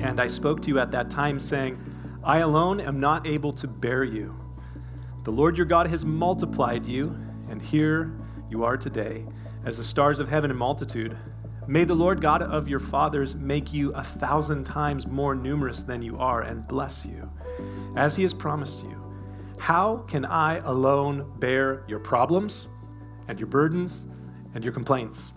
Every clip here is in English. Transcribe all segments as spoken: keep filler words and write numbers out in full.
And I spoke to you at that time, saying, I alone am not able to bear you. The Lord your God has multiplied you, and here you are today, as the stars of heaven in multitude. May the Lord God of your fathers make you a thousand times more numerous than you are, and bless you, as he has promised you. How can I alone bear your problems and your burdens and your complaints?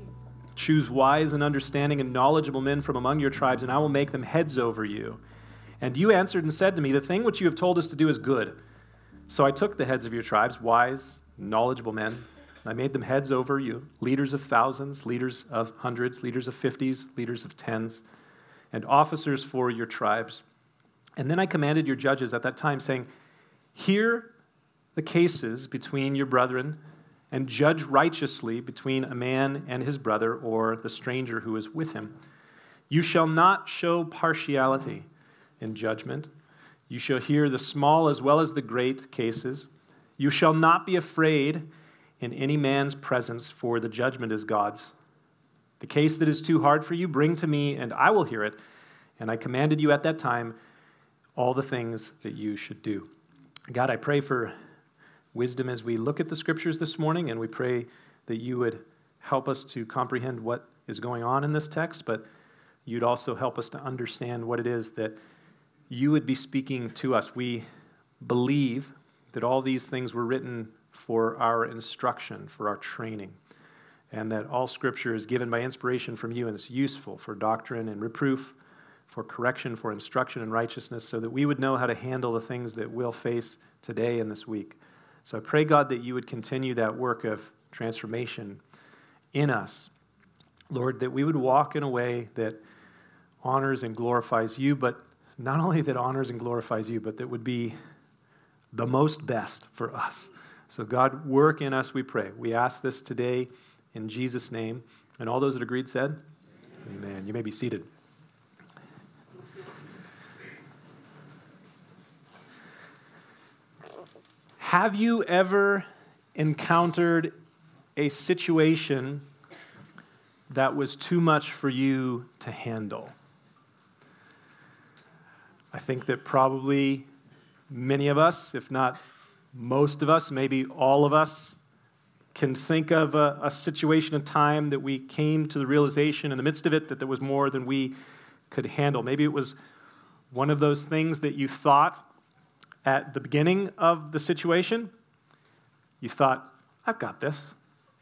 Choose wise and understanding and knowledgeable men from among your tribes, and I will make them heads over you. And you answered and said to me, the thing which you have told us to do is good. So I took the heads of your tribes, wise, knowledgeable men, and I made them heads over you, leaders of thousands, leaders of hundreds, leaders of fifties, leaders of tens, and officers for your tribes. And then I commanded your judges at that time, saying, hear the cases between your brethren, and judge righteously between a man and his brother or the stranger who is with him. You shall not show partiality in judgment. You shall hear the small as well as the great cases. You shall not be afraid in any man's presence, for the judgment is God's. The case that is too hard for you, bring to me, and I will hear it. And I commanded you at that time all the things that you should do. God, I pray for wisdom as we look at the scriptures this morning, and we pray that you would help us to comprehend what is going on in this text, but you'd also help us to understand what it is that you would be speaking to us. We believe that all these things were written for our instruction, for our training, and that all scripture is given by inspiration from you, and it's useful for doctrine and reproof, for correction, for instruction in righteousness, so that we would know how to handle the things that we'll face today and this week. So I pray, God, that you would continue that work of transformation in us. Lord, that we would walk in a way that honors and glorifies you, but not only that honors and glorifies you, but that would be the most best for us. So God, work in us, we pray. We ask this today in Jesus' name. And all those that agreed said, amen. Amen. You may be seated. Have you ever encountered a situation that was too much for you to handle? I think that probably many of us, if not most of us, maybe all of us, can think of a, a situation, a time that we came to the realization in the midst of it that there was more than we could handle. Maybe it was one of those things that you thought at the beginning of the situation, you thought, I've got this.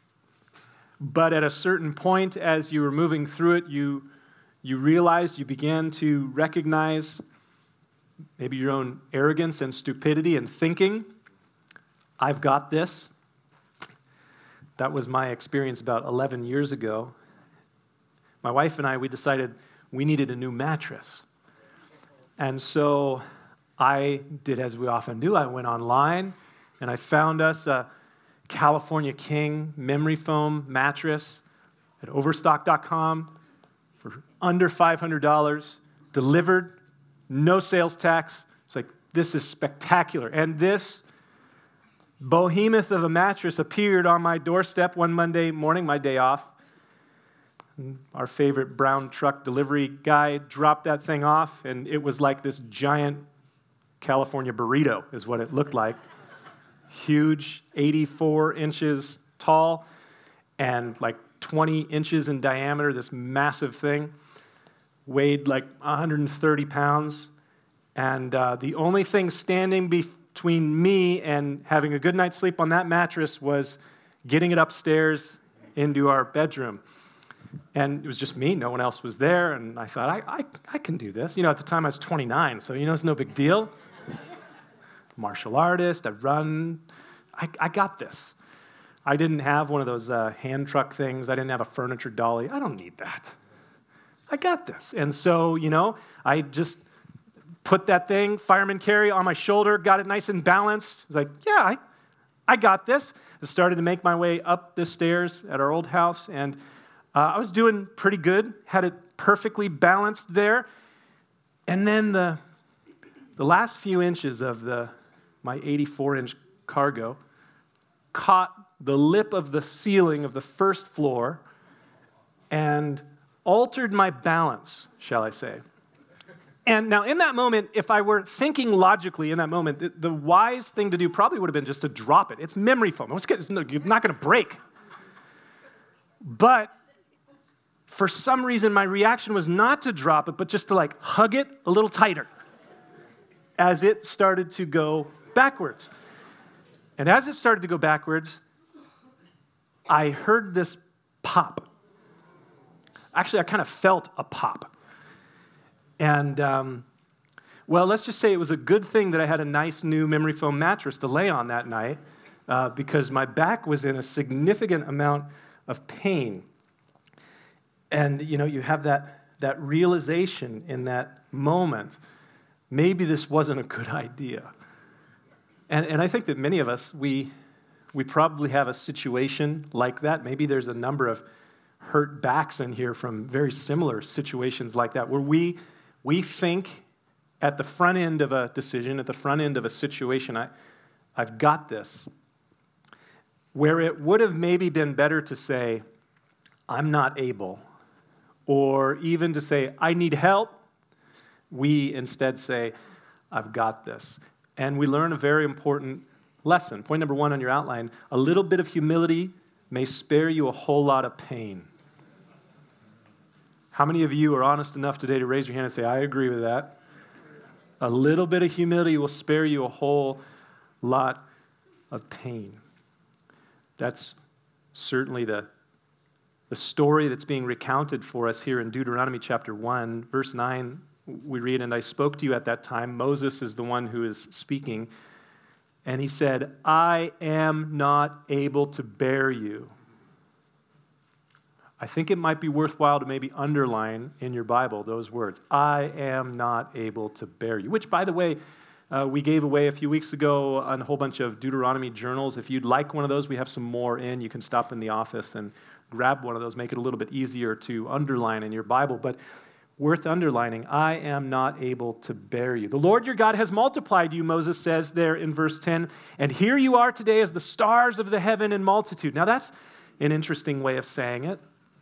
But at a certain point, as you were moving through it, you, you realized, you began to recognize maybe your own arrogance and stupidity and thinking, I've got this. That was my experience about eleven years ago. My wife and I, we decided we needed a new mattress. And so I did as we often do. I went online and I found us a California King memory foam mattress at overstock dot com for under five hundred dollars, delivered, no sales tax. It's like, this is spectacular. And this behemoth of a mattress appeared on my doorstep one Monday morning, my day off. Our favorite brown truck delivery guy dropped that thing off, and it was like this giant California burrito is what it looked like. Huge, eighty-four inches tall, and like twenty inches in diameter, this massive thing. Weighed like one hundred thirty pounds. And uh, the only thing standing between me and having a good night's sleep on that mattress was getting it upstairs into our bedroom. And it was just me, no one else was there, and I thought, I, I, I can do this. You know, at the time I was twenty-nine, so you know, it's no big deal. Martial artist, I run, I, I got this. I didn't have one of those uh, hand truck things. I didn't have a furniture dolly. I don't need that. I got this. And so, you know, I just put that thing, fireman carry, on my shoulder, got it nice and balanced. I was like, yeah, I, I got this. I started to make my way up the stairs at our old house, and uh, I was doing pretty good, had it perfectly balanced there. And then the the last few inches of the my eighty-four inch cargo caught the lip of the ceiling of the first floor and altered my balance, shall I say. And now in that moment, if I were thinking logically in that moment, the, the wise thing to do probably would have been just to drop it. It's memory foam. It's, it's not going to break. But for some reason, my reaction was not to drop it, but just to like hug it a little tighter as it started to go backwards. And as it started to go backwards, I heard this pop. Actually, I kind of felt a pop. And, um, well, let's just say it was a good thing that I had a nice new memory foam mattress to lay on that night uh, because my back was in a significant amount of pain. And, you know, you have that, that realization in that moment, maybe this wasn't a good idea. And, and I think that many of us, we, we probably have a situation like that. Maybe there's a number of hurt backs in here from very similar situations like that, where we we think at the front end of a decision, at the front end of a situation, I, I've got this. Where it would have maybe been better to say, I'm not able, or even to say, I need help, we instead say, I've got this. And we learn a very important lesson. Point number one on your outline, a little bit of humility may spare you a whole lot of pain. How many of you are honest enough today to raise your hand and say, I agree with that? A little bit of humility will spare you a whole lot of pain. That's certainly the, the story that's being recounted for us here in Deuteronomy chapter one, verse nine. We read, and I spoke to you at that time. Moses is the one who is speaking. And he said, I am not able to bear you. I think it might be worthwhile to maybe underline in your Bible those words. I am not able to bear you. Which, by the way, uh, we gave away a few weeks ago on a whole bunch of Deuteronomy journals. If you'd like one of those, we have some more in. You can stop in the office and grab one of those, make it a little bit easier to underline in your Bible. But worth underlining, I am not able to bear you. The Lord your God has multiplied you, Moses says there in verse ten, and here you are today as the stars of the heaven in multitude. Now that's an interesting way of saying it.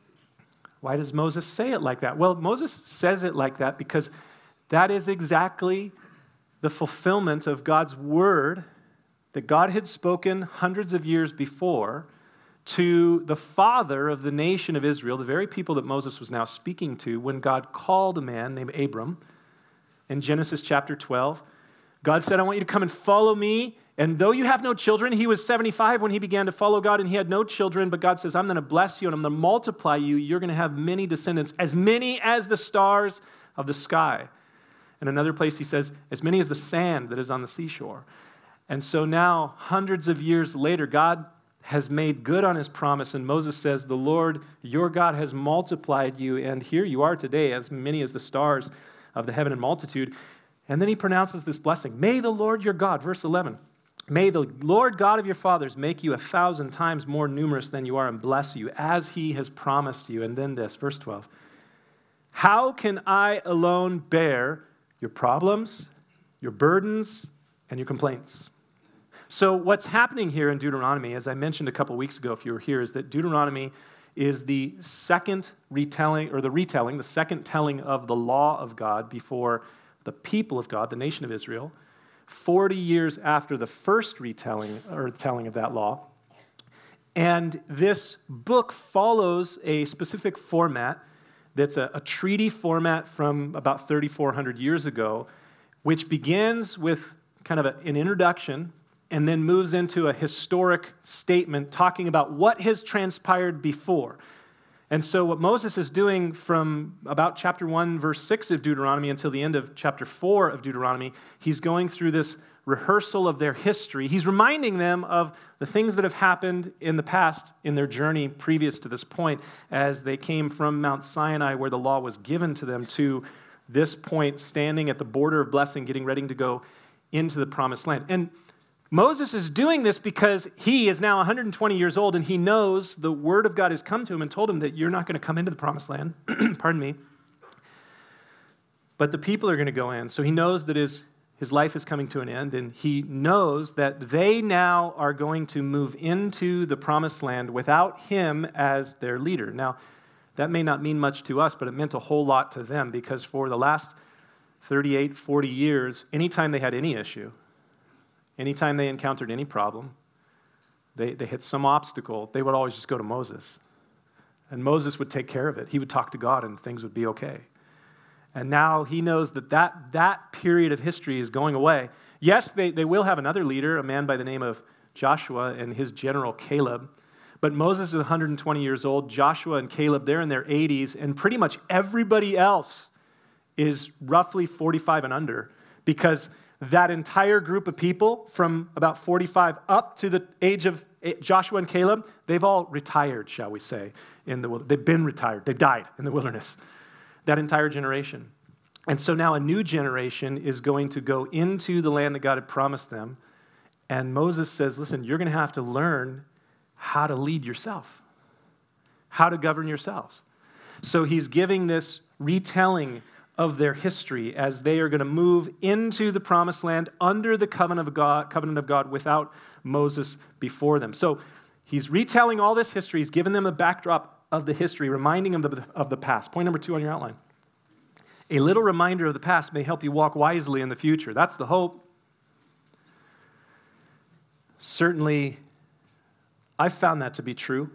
Why does Moses say it like that? Well, Moses says it like that because that is exactly the fulfillment of God's word that God had spoken hundreds of years before to the father of the nation of Israel, the very people that Moses was now speaking to, when God called a man named Abram in Genesis chapter twelve. God said, I want you to come and follow me. And though you have no children, he was seventy-five when he began to follow God, and he had no children, but God says, I'm going to bless you, and I'm going to multiply you. You're going to have many descendants, as many as the stars of the sky. In another place, he says, as many as the sand that is on the seashore. And so now, hundreds of years later, God has made good on his promise, and Moses says, the Lord, your God, has multiplied you, and here you are today, as many as the stars of the heaven in multitude. And then he pronounces this blessing. May the Lord your God, verse eleven, may the Lord God of your fathers make you a thousand times more numerous than you are and bless you as he has promised you. And then this, verse twelve. How can I alone bear your problems, your burdens, and your complaints? So what's happening here in Deuteronomy, as I mentioned a couple weeks ago, if you were here, is that Deuteronomy is the second retelling, or the retelling, the second telling of the law of God before the people of God, the nation of Israel, forty years after the first retelling or telling of that law. And this book follows a specific format that's a, a treaty format from about thirty-four hundred years ago, which begins with kind of a, an introduction and then moves into a historic statement talking about what has transpired before. And so what Moses is doing from about chapter one, verse six of Deuteronomy until the end of chapter four of Deuteronomy, he's going through this rehearsal of their history. He's reminding them of the things that have happened in the past in their journey previous to this point as they came from Mount Sinai, where the law was given to them, to this point, standing at the border of blessing, getting ready to go into the promised land. And Moses is doing this because he is now one hundred twenty years old, and he knows the word of God has come to him and told him that you're not going to come into the promised land. Pardon me. But the people are going to go in. So he knows that his, his life is coming to an end, and he knows that they now are going to move into the promised land without him as their leader. Now, that may not mean much to us, but it meant a whole lot to them, because for the last thirty-eight, forty years, anytime they had any issue, anytime they encountered any problem, they, they hit some obstacle, they would always just go to Moses. And Moses would take care of it. He would talk to God and things would be okay. And now he knows that that, that period of history is going away. Yes, they, they will have another leader, a man by the name of Joshua and his general Caleb. But Moses is one hundred twenty years old. Joshua and Caleb, they're in their eighties. And pretty much everybody else is roughly forty-five and under. Because that entire group of people from about forty-five up to the age of Joshua and Caleb, they've all retired, shall we say. in the They've been retired. They died in the wilderness. That entire generation. And so now a new generation is going to go into the land that God had promised them. And Moses says, listen, you're going to have to learn how to lead yourself, how to govern yourselves. So he's giving this retelling of their history as they are going to move into the promised land under the covenant of God, covenant of God without Moses before them. So he's retelling all this history. He's given them a backdrop of the history, reminding them of the, of the past. Point number two on your outline. A little reminder of the past may help you walk wisely in the future. That's the hope. Certainly, I've found that to be true.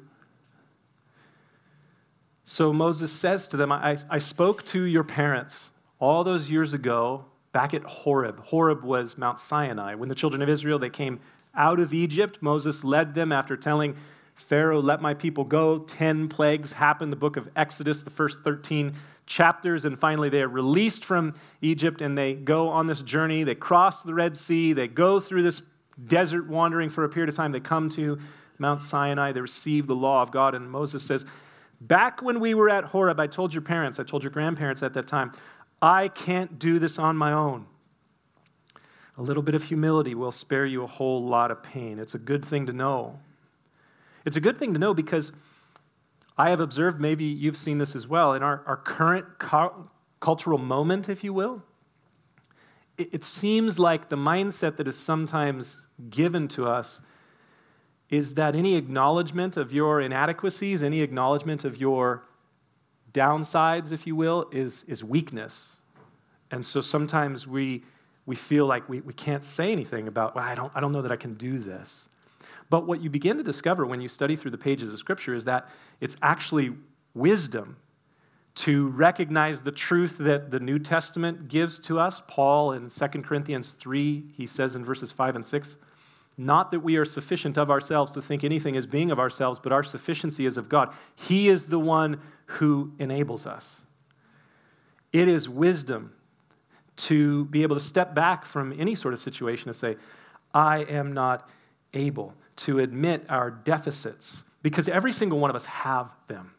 So Moses says to them, I, I spoke to your parents all those years ago back at Horeb. Horeb was Mount Sinai. When the children of Israel, they came out of Egypt, Moses led them after telling Pharaoh, let my people go. Ten plagues happened, the book of Exodus, the first thirteen chapters, and finally they are released from Egypt and they go on this journey. They cross the Red Sea. They go through this desert wandering for a period of time. They come to Mount Sinai. They receive the law of God, and Moses says, back when we were at Horeb, I told your parents, I told your grandparents at that time, I can't do this on my own. A little bit of humility will spare you a whole lot of pain. It's a good thing to know. It's a good thing to know because I have observed, maybe you've seen this as well, in our, our current cu- cultural moment, if you will, it, it seems like the mindset that is sometimes given to us is that any acknowledgement of your inadequacies, any acknowledgement of your downsides, if you will, is, is weakness. And so sometimes we we feel like we, we can't say anything about, well, I don't, I don't know that I can do this. But what you begin to discover when you study through the pages of Scripture is that it's actually wisdom to recognize the truth that the New Testament gives to us. Paul in Second Corinthians three, he says in verses five and six, not that we are sufficient of ourselves to think anything as being of ourselves, but our sufficiency is of God. He is the one who enables us. It is wisdom to be able to step back from any sort of situation and say, I am not able, to admit our deficits, because every single one of us have them.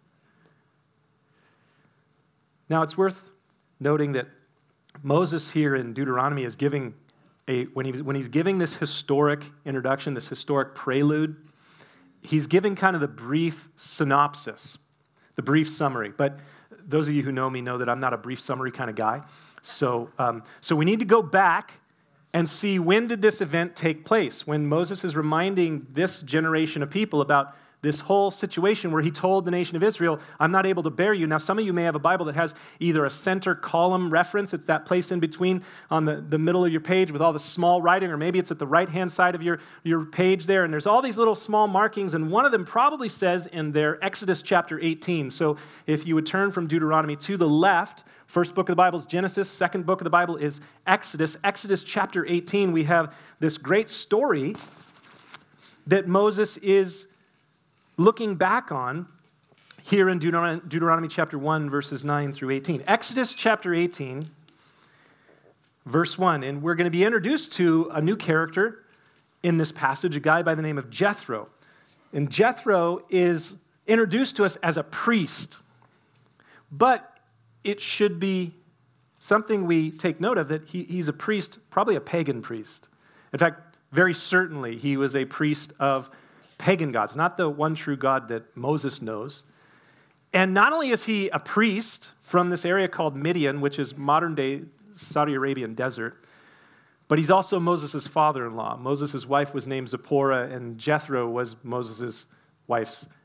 Now, it's worth noting that Moses here in Deuteronomy is giving a, when, he, when he's giving this historic introduction, this historic prelude, he's giving kind of the brief synopsis, the brief summary. But those of you who know me know that I'm not a brief summary kind of guy. So, um, so we need to go back and see, when did this event take place? When Moses is reminding this generation of people about this whole situation where he told the nation of Israel, I'm not able to bear you. Now, some of you may have a Bible that has either a center column reference, it's that place in between on the, the middle of your page with all the small writing, or maybe it's at the right-hand side of your, your page there, and there's all these little small markings, and one of them probably says in there Exodus chapter eighteen. So if you would turn from Deuteronomy to the left, first book of the Bible is Genesis, second book of the Bible is Exodus. Exodus chapter eighteen, we have this great story that Moses is looking back on here in Deuteronomy, Deuteronomy chapter one, verses nine through eighteen. Exodus chapter eighteen, verse one, and we're going to be introduced to a new character in this passage, a guy by the name of Jethro. And Jethro is introduced to us as a priest, but it should be something we take note of, that he, he's a priest, probably a pagan priest. In fact, very certainly he was a priest of pagan gods, not the one true God that Moses knows. And not only is he a priest from this area called Midian, which is modern-day Saudi Arabian desert, but he's also Moses' father-in-law. Moses' wife was named Zipporah, and Jethro was Moses' wife's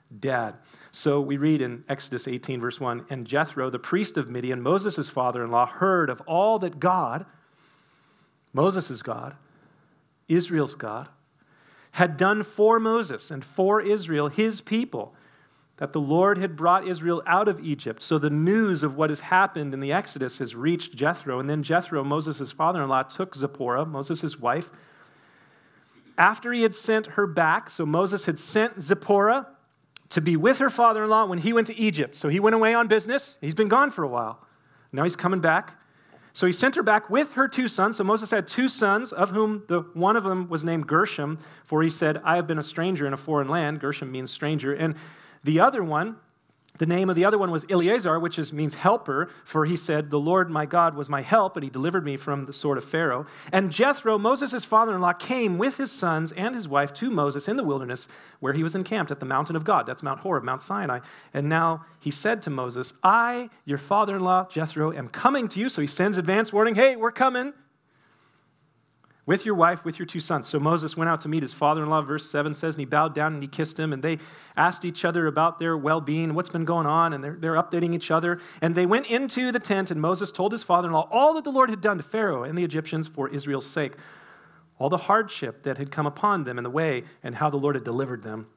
dad. So we read in Exodus eighteen, verse one, and Jethro, the priest of Midian, Moses' father-in-law, heard of all that God, Moses' God, Israel's God, had done for Moses and for Israel, his people, that the Lord had brought Israel out of Egypt. So the news of what has happened in the Exodus has reached Jethro. And then Jethro, Moses' father-in-law, took Zipporah, Moses' wife. After he had sent her back, so Moses had sent Zipporah to be with her father-in-law when he went to Egypt. So he went away on business. He's been gone for a while. Now he's coming back. So he sent her back with her two sons. So Moses had two sons, of whom the one of them was named Gershom, for he said, I have been a stranger in a foreign land. Gershom means stranger. And the other one, the name of the other one was Eleazar, which is, means helper, for he said, the Lord my God was my help, and he delivered me from the sword of Pharaoh. And Jethro, Moses' father-in-law, came with his sons and his wife to Moses in the wilderness, where he was encamped at the mountain of God. That's Mount Horeb, Mount Sinai. And now he said to Moses, I, your father-in-law, Jethro, am coming to you. So he sends advance warning, hey, we're coming. With your wife, with your two sons. So Moses went out to meet his father-in-law, verse seven says, and he bowed down and he kissed him, and they asked each other about their well-being, what's been going on, and they're, they're updating each other. And they went into the tent, and Moses told his father-in-law all that the Lord had done to Pharaoh and the Egyptians for Israel's sake, all the hardship that had come upon them in the way, and how the Lord had delivered them.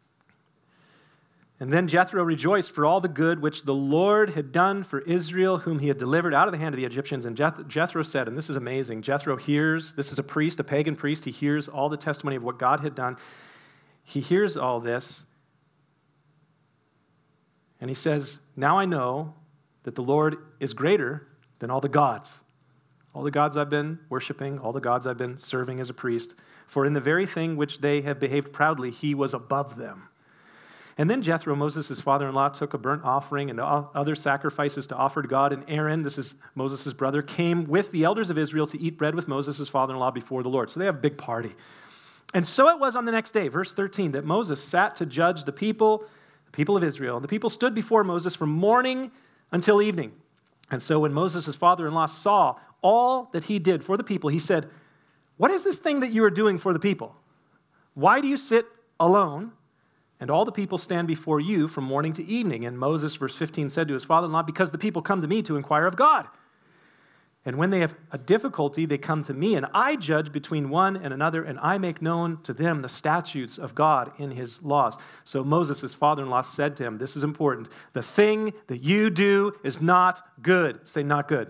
And then Jethro rejoiced for all the good which the Lord had done for Israel, whom he had delivered out of the hand of the Egyptians. And Jeth- Jethro said, and this is amazing, Jethro hears, this is a priest, a pagan priest, he hears all the testimony of what God had done. He hears all this, and he says, now I know that the Lord is greater than all the gods, all the gods I've been worshiping, all the gods I've been serving as a priest. For in the very thing which they have behaved proudly, he was above them. And then Jethro, Moses' father-in-law, took a burnt offering and other sacrifices to offer to God. And Aaron, this is Moses' brother, came with the elders of Israel to eat bread with Moses' father-in-law before the Lord. So they have a big party. And so it was on the next day, verse thirteen, that Moses sat to judge the people, the people of Israel. And the people stood before Moses from morning until evening. And so when Moses' father-in-law saw all that he did for the people, he said, what is this thing that you are doing for the people? Why do you sit alone? And all the people stand before you from morning to evening. And Moses, verse fifteen, said to his father-in-law, because the people come to me to inquire of God. And when they have a difficulty, they come to me, and I judge between one and another, and I make known to them the statutes of God in his laws. So Moses, his father-in-law, said to him, this is important, the thing that you do is not good. Say, not good.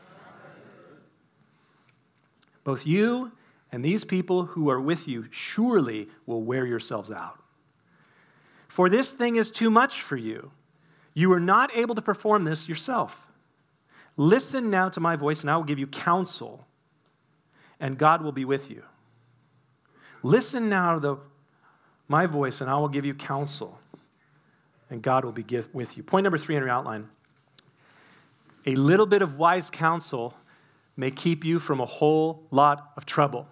Both you and these people who are with you surely will wear yourselves out. For this thing is too much for you. You are not able to perform this yourself. Listen now to my voice, and I will give you counsel, and God will be with you. Listen now to the, my voice, and I will give you counsel, and God will be give, with you. Point number three in your outline. A little bit of wise counsel may keep you from a whole lot of trouble.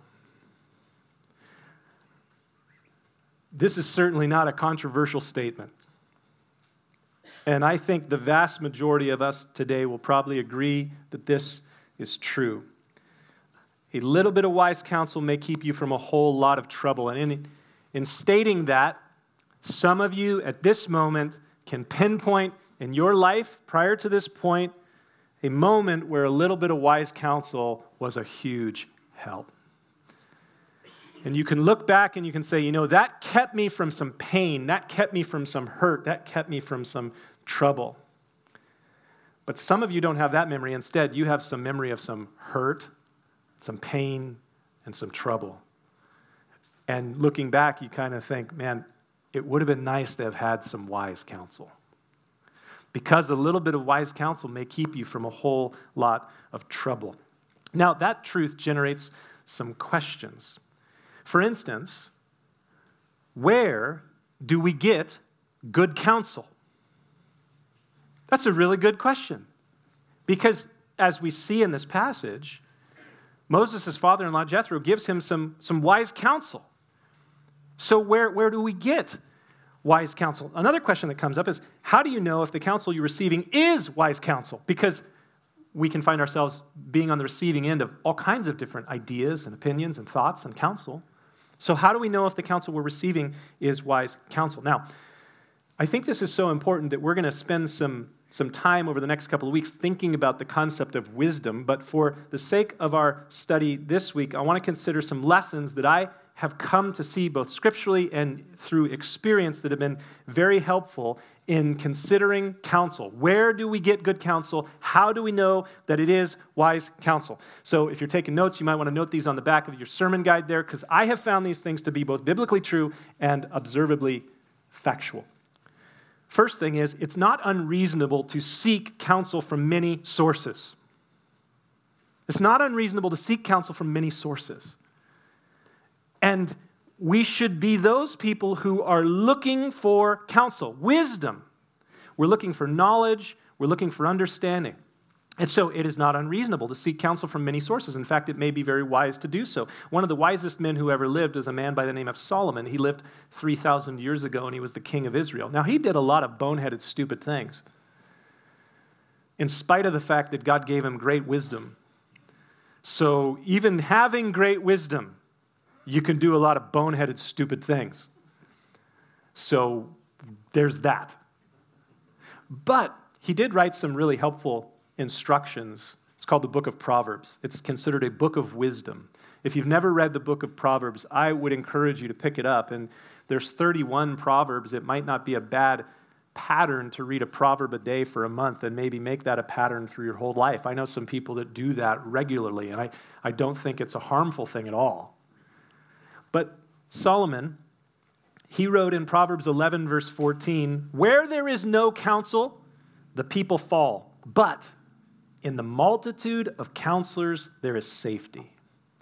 This is certainly not a controversial statement. And I think the vast majority of us today will probably agree that this is true. A little bit of wise counsel may keep you from a whole lot of trouble. And in, in stating that, some of you at this moment can pinpoint in your life prior to this point a moment where a little bit of wise counsel was a huge help. And you can look back and you can say, you know, that kept me from some pain. That kept me from some hurt. That kept me from some trouble. But some of you don't have that memory. Instead, you have some memory of some hurt, some pain, and some trouble. And looking back, you kind of think, man, it would have been nice to have had some wise counsel. Because a little bit of wise counsel may keep you from a whole lot of trouble. Now, that truth generates some questions. For instance, where do we get good counsel? That's a really good question. Because as we see in this passage, Moses' father-in-law Jethro gives him some, some wise counsel. So where, where do we get wise counsel? Another question that comes up is, how do you know if the counsel you're receiving is wise counsel? Because we can find ourselves being on the receiving end of all kinds of different ideas and opinions and thoughts and counsel. So how do we know if the counsel we're receiving is wise counsel? Now, I think this is so important that we're going to spend some, some time over the next couple of weeks thinking about the concept of wisdom. But for the sake of our study this week, I want to consider some lessons that I have come to see both scripturally and through experience that have been very helpful in considering counsel. Where do we get good counsel? How do we know that it is wise counsel? So if you're taking notes, you might want to note these on the back of your sermon guide there, because I have found these things to be both biblically true and observably factual. First thing is, it's not unreasonable to seek counsel from many sources. It's not unreasonable to seek counsel from many sources. And we should be those people who are looking for counsel, wisdom. We're looking for knowledge. We're looking for understanding. And so it is not unreasonable to seek counsel from many sources. In fact, it may be very wise to do so. One of the wisest men who ever lived is a man by the name of Solomon. He lived three thousand years ago, and he was the king of Israel. Now, he did a lot of boneheaded, stupid things, in spite of the fact that God gave him great wisdom. So even having great wisdom, you can do a lot of boneheaded, stupid things. So there's that. But he did write some really helpful instructions. It's called the Book of Proverbs. It's considered a book of wisdom. If you've never read the Book of Proverbs, I would encourage you to pick it up. And there's thirty-one Proverbs. It might not be a bad pattern to read a proverb a day for a month and maybe make that a pattern through your whole life. I know some people that do that regularly, and I, I don't think it's a harmful thing at all. But Solomon, he wrote in Proverbs eleven, verse fourteen, "Where there is no counsel, the people fall. But in the multitude of counselors, there is safety."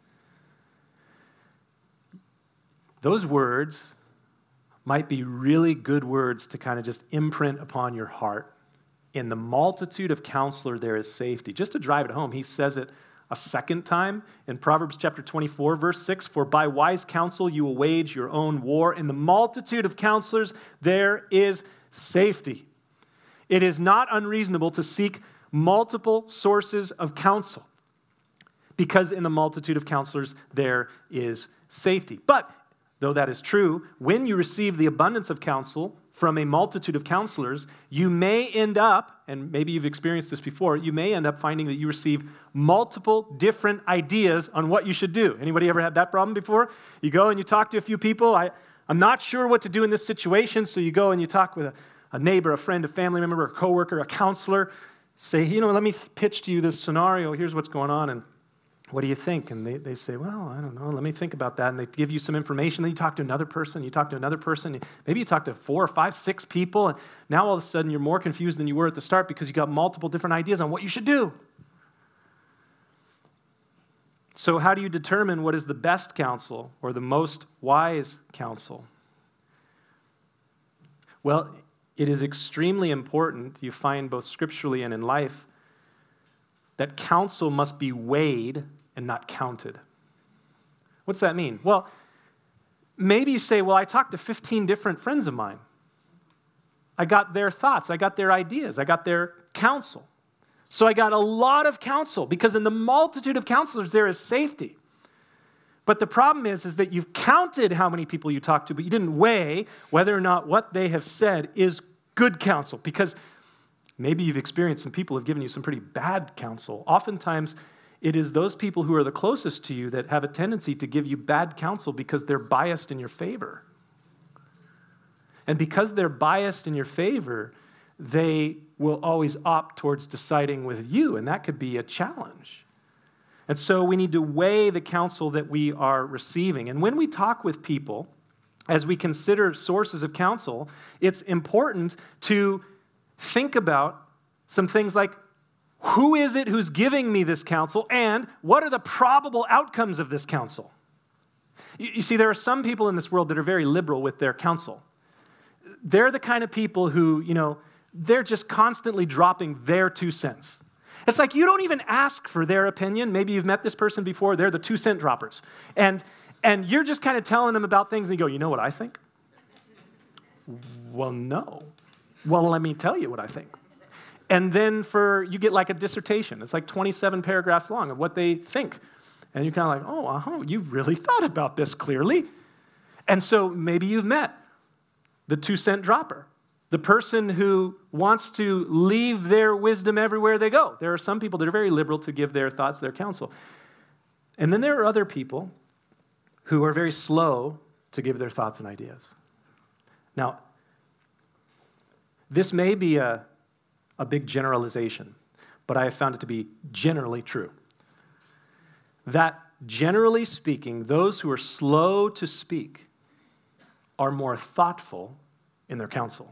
Those words might be really good words to kind of just imprint upon your heart. In the multitude of counselors, there is safety. Just to drive it home, he says it a second time in Proverbs chapter twenty-four, verse six, "For by wise counsel you will wage your own war. In the multitude of counselors there is safety." It is not unreasonable to seek multiple sources of counsel, because in the multitude of counselors there is safety. But though that is true, when you receive the abundance of counsel from a multitude of counselors, you may end up, and maybe you've experienced this before, you may end up finding that you receive multiple different ideas on what you should do. Anybody ever had that problem before? You go and you talk to a few people. I, I'm not sure what to do in this situation, so you go and you talk with a, a neighbor, a friend, a family member, a coworker, a counselor. Say, you know, let me pitch to you this scenario. Here's what's going on, and what do you think? And they, they say, well, I don't know. Let me think about that. And they give you some information. Then you talk to another person. You talk to another person. Maybe you talk to four or five, six people. And now all of a sudden you're more confused than you were at the start because you got multiple different ideas on what you should do. So how do you determine what is the best counsel or the most wise counsel? Well, it is extremely important, you find both scripturally and in life, that counsel must be weighed and not counted. What's that mean? Well, maybe you say, well, I talked to fifteen different friends of mine. I got their thoughts. I got their ideas. I got their counsel. So I got a lot of counsel, because in the multitude of counselors, there is safety. But the problem is, is that you've counted how many people you talked to, but you didn't weigh whether or not what they have said is good counsel, because maybe you've experienced some people have given you some pretty bad counsel. Oftentimes, it is those people who are the closest to you that have a tendency to give you bad counsel because they're biased in your favor. And because they're biased in your favor, they will always opt towards deciding with you, and that could be a challenge. And so we need to weigh the counsel that we are receiving. And when we talk with people, as we consider sources of counsel, it's important to think about some things like, who is it who's giving me this counsel, and what are the probable outcomes of this counsel? You, you see, there are some people in this world that are very liberal with their counsel. They're the kind of people who, you know, they're just constantly dropping their two cents. It's like you don't even ask for their opinion. Maybe you've met this person before. They're the two cent droppers. And, and you're just kind of telling them about things, and you go, you know what I think? Well, no. Well, let me tell you what I think. And then for, you get like a dissertation. It's like twenty-seven paragraphs long of what they think. And you're kind of like, oh, uh-huh, you've really thought about this clearly. And so maybe you've met the two cent dropper. the person who wants to leave their wisdom everywhere they go. There are some people that are very liberal to give their thoughts, their counsel. And then there are other people who are very slow to give their thoughts and ideas. Now, this may be a, a big generalization, but I have found it to be generally true. That generally speaking, those who are slow to speak are more thoughtful in their counsel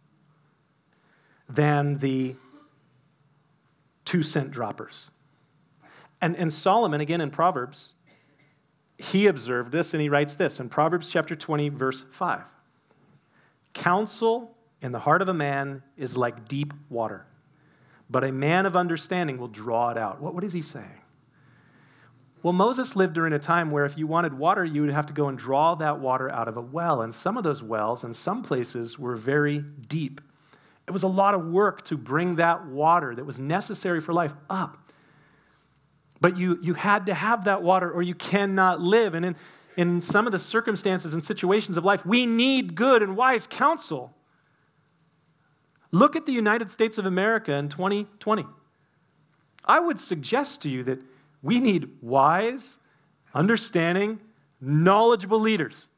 than the two-cent droppers. And, and Solomon, again in Proverbs, he observed this and he writes this in Proverbs chapter twenty, verse five. Counsel in the heart of a man is like deep water, but a man of understanding will draw it out. What, what is he saying? Well, Moses lived during a time where if you wanted water, you would have to go and draw that water out of a well. And some of those wells in some places were very deep. It was a lot of work to bring that water that was necessary for life up. But you, you had to have that water or you cannot live. And in, in some of the circumstances and situations of life, we need good and wise counsel. Look at the United States of America in twenty twenty. I would suggest to you that we need wise, understanding, knowledgeable leaders.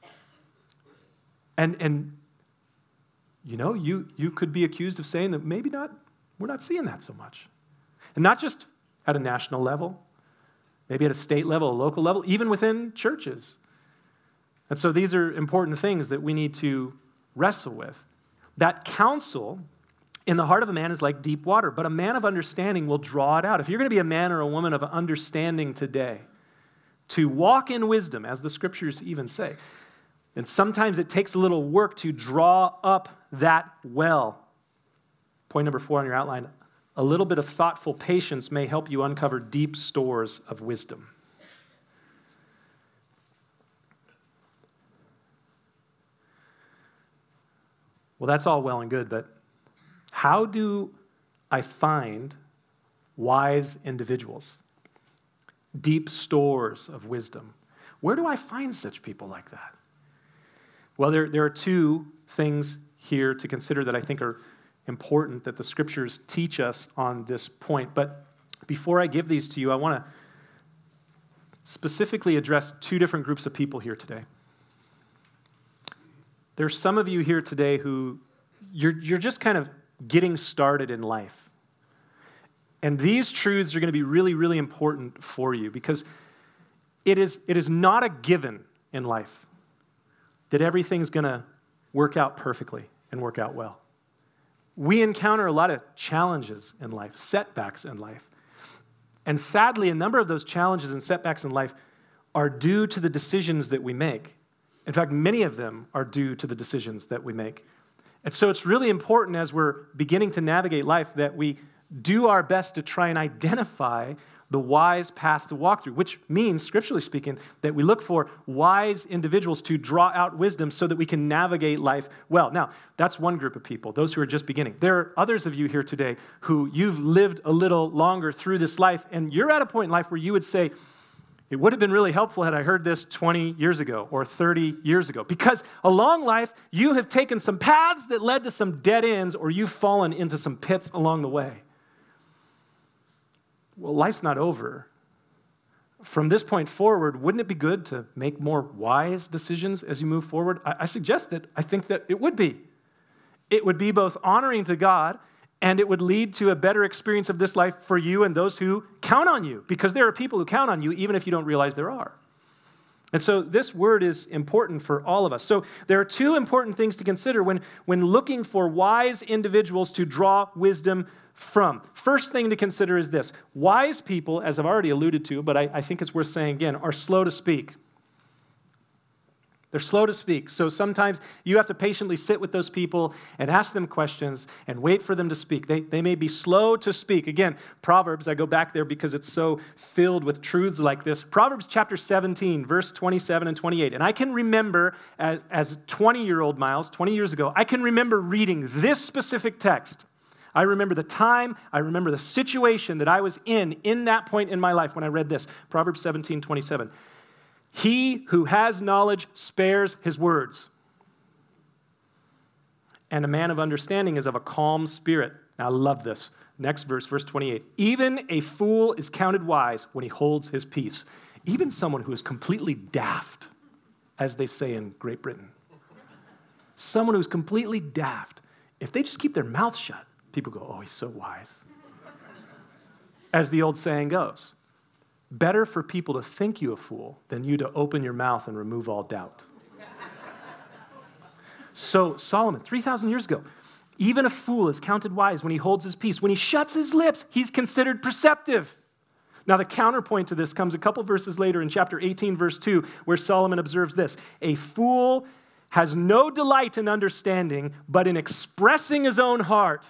And, and you know, you, you could be accused of saying that maybe not, we're not seeing that so much. And not just at a national level, maybe at a state level, a local level, even within churches. And so these are important things that we need to wrestle with. That counsel in the heart of a man is like deep water, but a man of understanding will draw it out. If you're going to be a man or a woman of understanding today, to walk in wisdom, as the scriptures even say, then sometimes it takes a little work to draw up that well. Point number four on your outline, a little bit of thoughtful patience may help you uncover deep stores of wisdom. Well, that's all well and good, but how do I find wise individuals? Deep stores of wisdom. Where do I find such people like that? Well, there, there are two things here to consider that I think are important that the scriptures teach us on this point. But before I give these to you, I want to specifically address two different groups of people here today. There's some of you here today who you're, you're just kind of getting started in life. And these truths are going to be really, really important for you because it is, it is not a given in life that everything's going to work out perfectly and work out well. We encounter a lot of challenges in life, setbacks in life. And sadly, a number of those challenges and setbacks in life are due to the decisions that we make. In fact, many of them are due to the decisions that we make. And so it's really important as we're beginning to navigate life that we do our best to try and identify the wise path to walk through, which means, scripturally speaking, that we look for wise individuals to draw out wisdom so that we can navigate life well. Now, that's one group of people, those who are just beginning. There are others of you here today who you've lived a little longer through this life, and you're at a point in life where you would say, it would have been really helpful had I heard this twenty years ago or thirty years ago. Because along life, you have taken some paths that led to some dead ends, or you've fallen into some pits along the way. Well, life's not over. From this point forward, wouldn't it be good to make more wise decisions as you move forward? I, I suggest that I think that it would be. It would be both honoring to God, and it would lead to a better experience of this life for you and those who count on you, because there are people who count on you even if you don't realize there are. And so this word is important for all of us. So there are two important things to consider when, when looking for wise individuals to draw wisdom from. First thing to consider is this. Wise people, as I've already alluded to, but I, I think it's worth saying again, are slow to speak. They're slow to speak. So sometimes you have to patiently sit with those people and ask them questions and wait for them to speak. They, they may be slow to speak. Again, Proverbs, I go back there because it's so filled with truths like this. Proverbs chapter seventeen, verse twenty-seven and twenty-eight. And I can remember as, as twenty-year-old Miles, twenty years ago, I can remember reading this specific text. I remember the time, I remember the situation that I was in in that point in my life when I read this. Proverbs seventeen, twenty-seven. He who has knowledge spares his words, and a man of understanding is of a calm spirit. Now, I love this. Next verse, verse twenty-eight. Even a fool is counted wise when he holds his peace. Even someone who is completely daft, as they say in Great Britain. Someone who's completely daft. If they just keep their mouth shut, people go, oh, he's so wise. As the old saying goes, better for people to think you a fool than you to open your mouth and remove all doubt. So Solomon, three thousand years ago, even a fool is counted wise when he holds his peace. When he shuts his lips, he's considered perceptive. Now, the counterpoint to this comes a couple verses later in chapter eighteen, verse two, where Solomon observes this. A fool has no delight in understanding, but in expressing his own heart.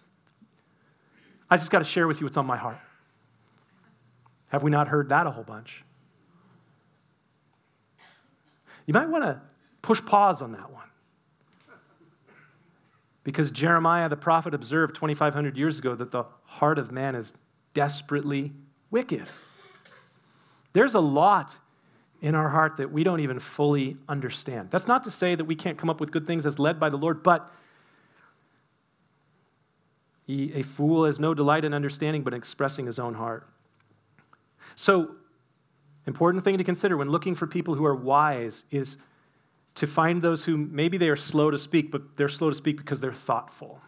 I just got to share with you what's on my heart. Have we not heard that a whole bunch? You might want to push pause on that one. Because Jeremiah the prophet observed twenty-five hundred years ago that the heart of man is desperately wicked. There's a lot in our heart that we don't even fully understand. That's not to say that we can't come up with good things as led by the Lord, but he, a fool has no delight in understanding but in expressing his own heart. So, important thing to consider when looking for people who are wise is to find those who maybe they are slow to speak, but they're slow to speak because they're thoughtful.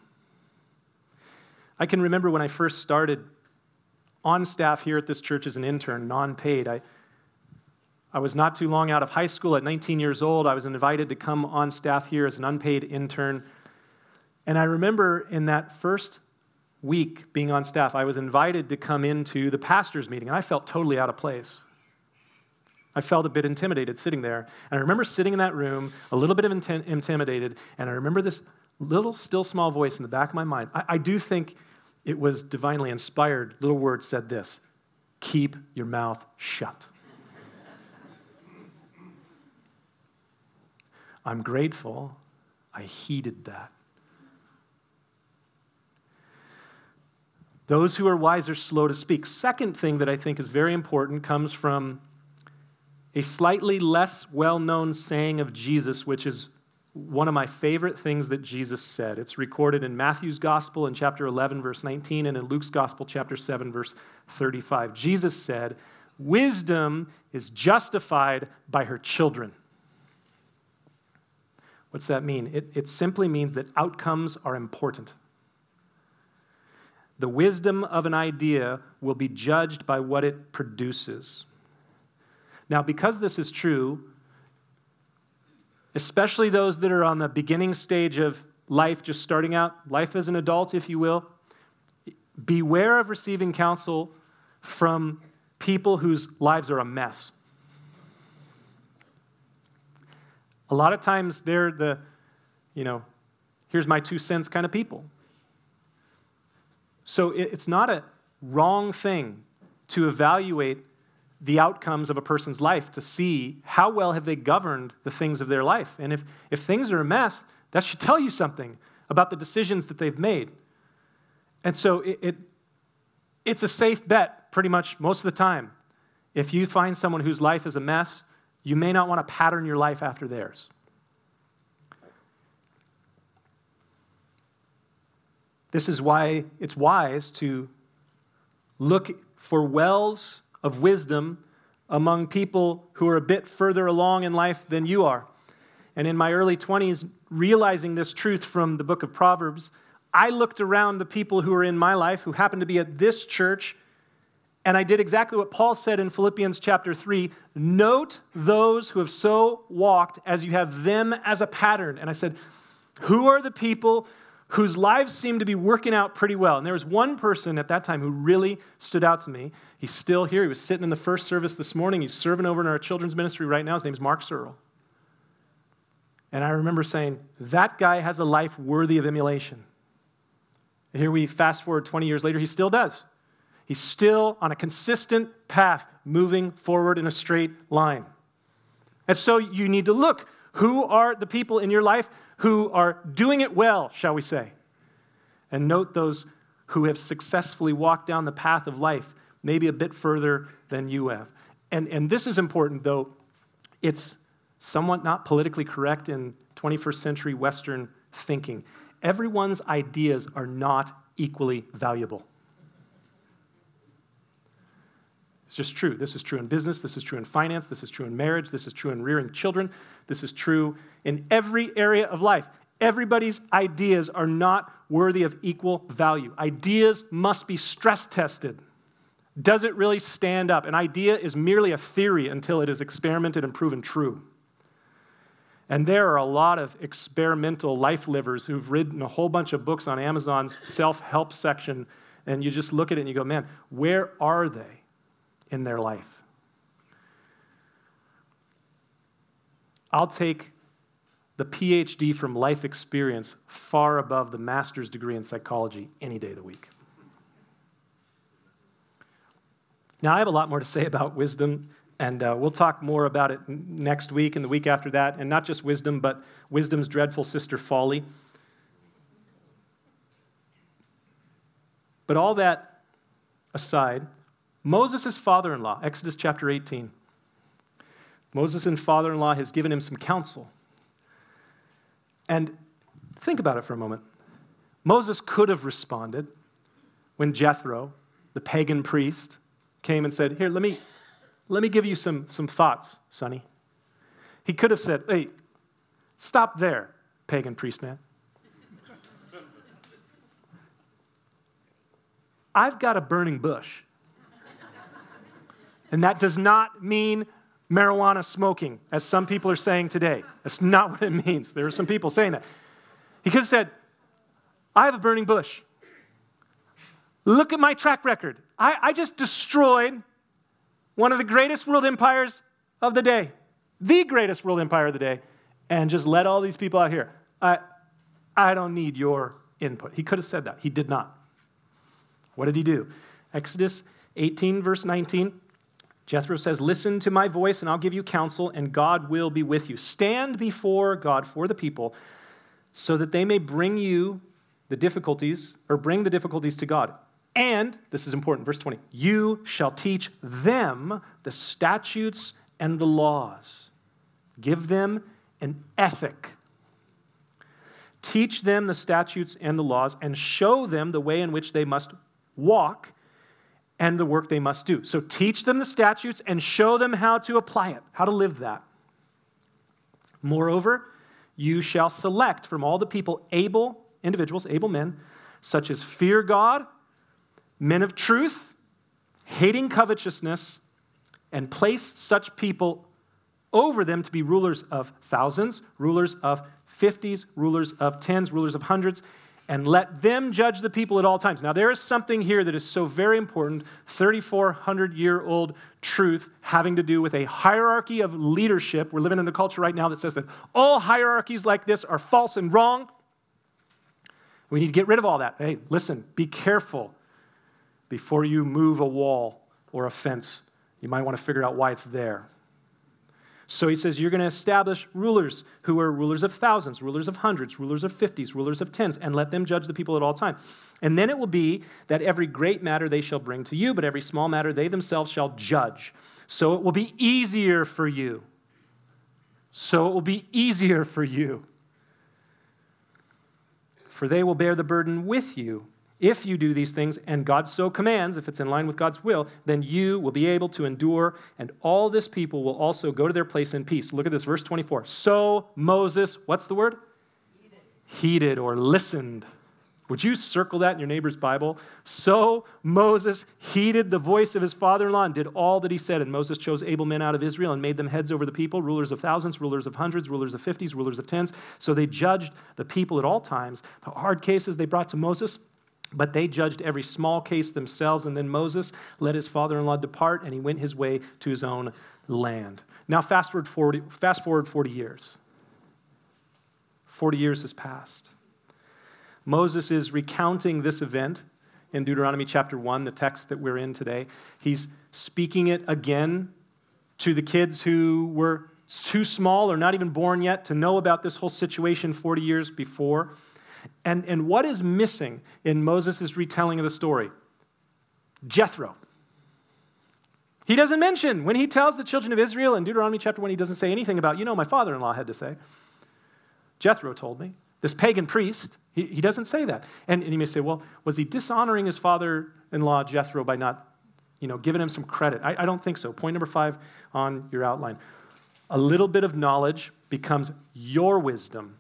I can remember when I first started on staff here at this church as an intern, non-paid. I, I was not too long out of high school. At nineteen years old, I was invited to come on staff here as an unpaid intern. And I remember in that first week being on staff, I was invited to come into the pastor's meeting, and I felt totally out of place. I felt a bit intimidated sitting there. And I remember sitting in that room, a little bit of inti- intimidated, and I remember this little, still small voice in the back of my mind. I, I do think it was divinely inspired. Little word said this: keep your mouth shut. I'm grateful I heeded that. Those who are wise are slow to speak. Second thing that I think is very important comes from a slightly less well-known saying of Jesus, which is one of my favorite things that Jesus said. It's recorded in Matthew's Gospel in chapter eleven, verse nineteen, and in Luke's Gospel, chapter seven, verse thirty-five. Jesus said, "Wisdom is justified by her children." What's that mean? It, it simply means that outcomes are important. The wisdom of an idea will be judged by what it produces. Now, because this is true, especially those that are on the beginning stage of life, just starting out, life as an adult, if you will, beware of receiving counsel from people whose lives are a mess. A lot of times they're the, you know, here's my two cents kind of people. So it's not a wrong thing to evaluate the outcomes of a person's life to see how well have they governed the things of their life. And if, if things are a mess, that should tell you something about the decisions that they've made. And so it, it it's a safe bet pretty much most of the time. If you find someone whose life is a mess, you may not want to pattern your life after theirs. This is why it's wise to look for wells of wisdom among people who are a bit further along in life than you are. And in my early twenties, realizing this truth from the book of Proverbs, I looked around the people who are in my life who happened to be at this church, and I did exactly what Paul said in Philippians chapter three, note those who have so walked as you have them as a pattern. And I said, who are the people whose lives seem to be working out pretty well? And there was one person at that time who really stood out to me. He's still here. He was sitting in the first service this morning. He's serving over in our children's ministry right now. His name is Mark Searle. And I remember saying, that guy has a life worthy of emulation. And here we fast forward twenty years later, he still does. He's still on a consistent path, moving forward in a straight line. And so you need to look. Who are the people in your life who are doing it well, shall we say? And note those who have successfully walked down the path of life, maybe a bit further than you have. And, and this is important, though. It's somewhat not politically correct in twenty-first century Western thinking. everyone's ideas are not equally valuable. It's just true. This is true in business. This is true in finance. This is true in marriage. This is true in rearing children. This is true in every area of life. Everybody's ideas are not worthy of equal value. Ideas must be stress tested. Does it really stand up? An idea is merely a theory until it is experimented and proven true. And there are a lot of experimental life livers who've written a whole bunch of books on Amazon's self-help section, and you just look at it and you go, man, where are they in their life? I'll take the P H D from life experience far above the master's degree in psychology any day of the week. Now, I have a lot more to say about wisdom, and uh, we'll talk more about it next week and the week after that, and not just wisdom, but wisdom's dreadful sister, folly. But all that aside, Moses' father-in-law, Exodus chapter eighteen, Moses' father-in-law has given him some counsel. And think about it for a moment. Moses could have responded when Jethro, the pagan priest, came and said, here, let me, let me give you some, some thoughts, sonny. He could have said, hey, stop there, pagan priest man. I've got a burning bush. And that does not mean marijuana smoking, as some people are saying today. That's not what it means. There are some people saying that. He could have said, I have a burning bush. Look at my track record. I, I just destroyed one of the greatest world empires of the day, the greatest world empire of the day, and just let all these people out here. I, I don't need your input. He could have said that. He did not. What did he do? Exodus eighteen, verse nineteen. Jethro says, listen to my voice and I'll give you counsel and God will be with you. Stand before God for the people so that they may bring you the difficulties or bring the difficulties to God. And, this is important, verse twenty, you shall teach them the statutes and the laws. Give them an ethic. Teach them the statutes and the laws and show them the way in which they must walk and the work they must do. So teach them the statutes and show them how to apply it, how to live that. Moreover, you shall select from all the people able individuals, able men, such as fear God, men of truth, hating covetousness, and place such people over them to be rulers of thousands, rulers of fifties, rulers of tens, rulers of hundreds, and let them judge the people at all times. Now, there is something here that is so very important, thirty-four hundred year old truth having to do with a hierarchy of leadership. We're living in a culture right now that says that all hierarchies like this are false and wrong. We need to get rid of all that. Hey, listen, be careful before you move a wall or a fence. You might want to figure out why it's there. So he says, you're going to establish rulers who are rulers of thousands, rulers of hundreds, rulers of fifties, rulers of tens, and let them judge the people at all times. And then it will be that every great matter they shall bring to you, but every small matter they themselves shall judge. So it will be easier for you. So it will be easier for you. For they will bear the burden with you. If you do these things, and God so commands, if it's in line with God's will, then you will be able to endure, and all this people will also go to their place in peace. Look at this, verse twenty-four. So Moses, what's the word? Heeded, Heeded or listened. Would you circle that in your neighbor's Bible? So Moses heeded the voice of his father-in-law and did all that he said. And Moses chose able men out of Israel and made them heads over the people, rulers of thousands, rulers of hundreds, rulers of fifties, rulers of tens. So they judged the people at all times. The hard cases they brought to Moses, but they judged every small case themselves. And then Moses let his father-in-law depart, and he went his way to his own land. Now fast forward forty, fast forward forty years. forty years has passed. Moses is recounting this event in Deuteronomy chapter one, the text that we're in today. He's speaking it again to the kids who were too small or not even born yet to know about this whole situation forty years before. And, and what is missing in Moses' retelling of the story? Jethro. He doesn't mention, when he tells the children of Israel in Deuteronomy chapter one, he doesn't say anything about, you know, my father-in-law had to say. Jethro told me. this pagan priest, he, he doesn't say that. And, and you may say, well, was he dishonoring his father-in-law Jethro by not, you know, giving him some credit? I, I don't think so. Point number five on your outline. A little bit of knowledge becomes your wisdom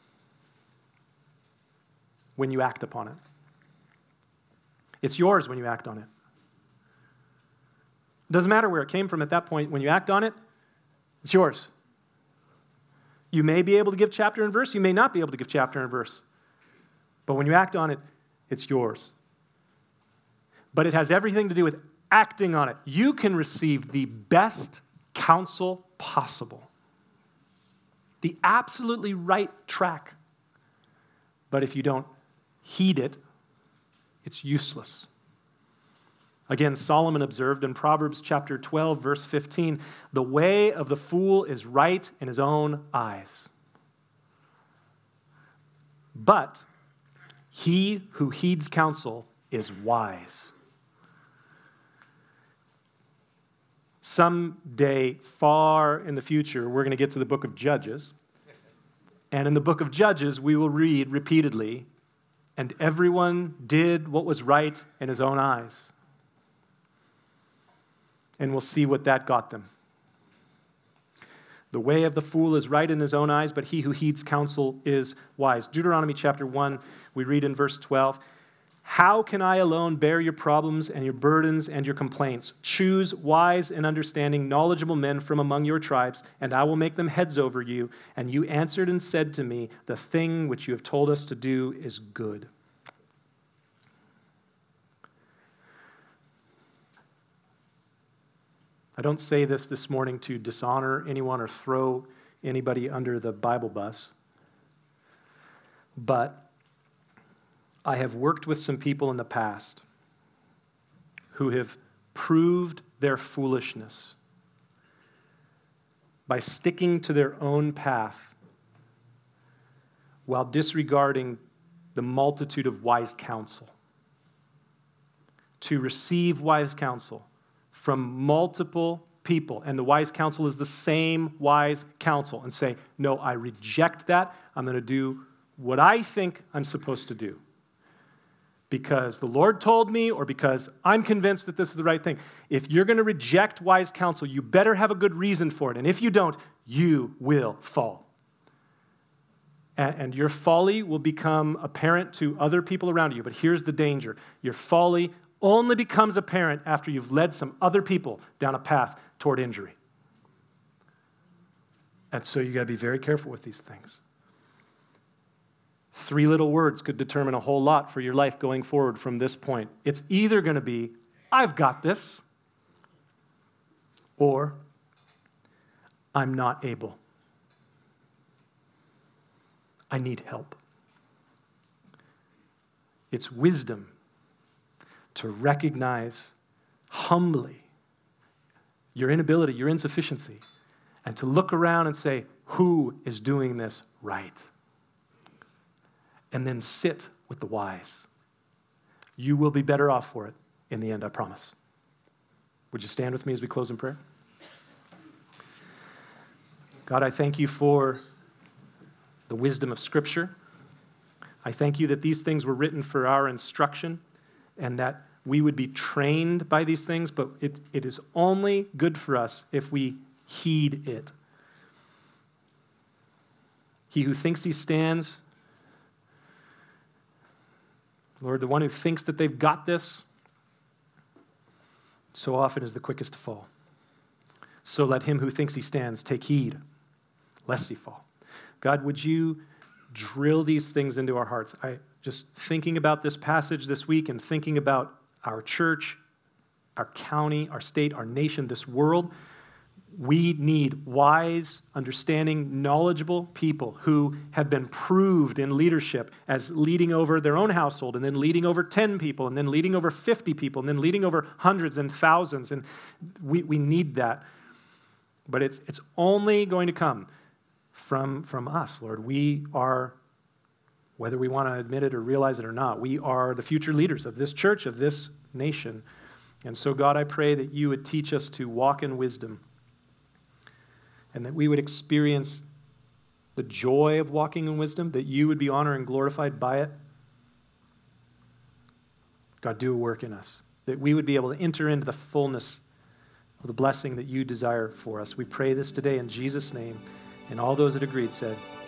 when you act upon it. It's yours when you act on it. It doesn't matter where it came from at that point. When you act on it, it's yours. You may be able to give chapter and verse. You may not be able to give chapter and verse. But when you act on it, it's yours. But it has everything to do with acting on it. You can receive the best counsel possible. The absolutely right track. But if you don't heed it, it's useless. Again, Solomon observed in Proverbs chapter twelve, verse fifteen, the way of the fool is right in his own eyes. But he who heeds counsel is wise. Someday, far in the future, we're going to get to the book of Judges. And in the book of Judges, we will read repeatedly, and everyone did what was right in his own eyes. And we'll see what that got them. The way of the fool is right in his own eyes, but he who heeds counsel is wise. Deuteronomy chapter one, we read in verse twelve, how can I alone bear your problems and your burdens and your complaints? Choose wise and understanding, knowledgeable men from among your tribes, and I will make them heads over you. And you answered and said to me, the thing which you have told us to do is good. I don't say this this morning to dishonor anyone or throw anybody under the Bible bus, but I have worked with some people in the past who have proved their foolishness by sticking to their own path while disregarding the multitude of wise counsel. To receive wise counsel from multiple people, and the wise counsel is the same wise counsel, and say, no, I reject that. I'm going to do what I think I'm supposed to do because the Lord told me or because I'm convinced that this is the right thing. If you're going to reject wise counsel, you better have a good reason for it, and if you don't, you will fall. And, and your folly will become apparent to other people around you, but here's the danger. Your folly only becomes apparent after you've led some other people down a path toward injury. And so you got to be very careful with these things. Three little words could determine a whole lot for your life going forward from this point. It's either going to be, I've got this, or I'm not able. I need help. It's wisdom to recognize humbly your inability, your insufficiency, and to look around and say, who is doing this right? And then sit with the wise. You will be better off for it in the end, I promise. Would you stand with me as we close in prayer? God, I thank you for the wisdom of Scripture. I thank you that these things were written for our instruction and that we would be trained by these things, but it, it is only good for us if we heed it. He who thinks he stands, Lord, the one who thinks that they've got this, so often is the quickest to fall. So let him who thinks he stands take heed, lest he fall. God, would you drill these things into our hearts? I just thinking about this passage this week and thinking about our church, our county, our state, our nation, this world, we need wise, understanding, knowledgeable people who have been proved in leadership as leading over their own household and then leading over ten people and then leading over fifty people and then leading over hundreds and thousands. And we, we need that. But it's, it's only going to come from, from us, Lord. We are, whether we want to admit it or realize it or not, we are the future leaders of this church, of this nation. And so, God, I pray that you would teach us to walk in wisdom and that we would experience the joy of walking in wisdom, that you would be honored and glorified by it. God, do a work in us, that we would be able to enter into the fullness of the blessing that you desire for us. We pray this today in Jesus' name, and all those that agreed said,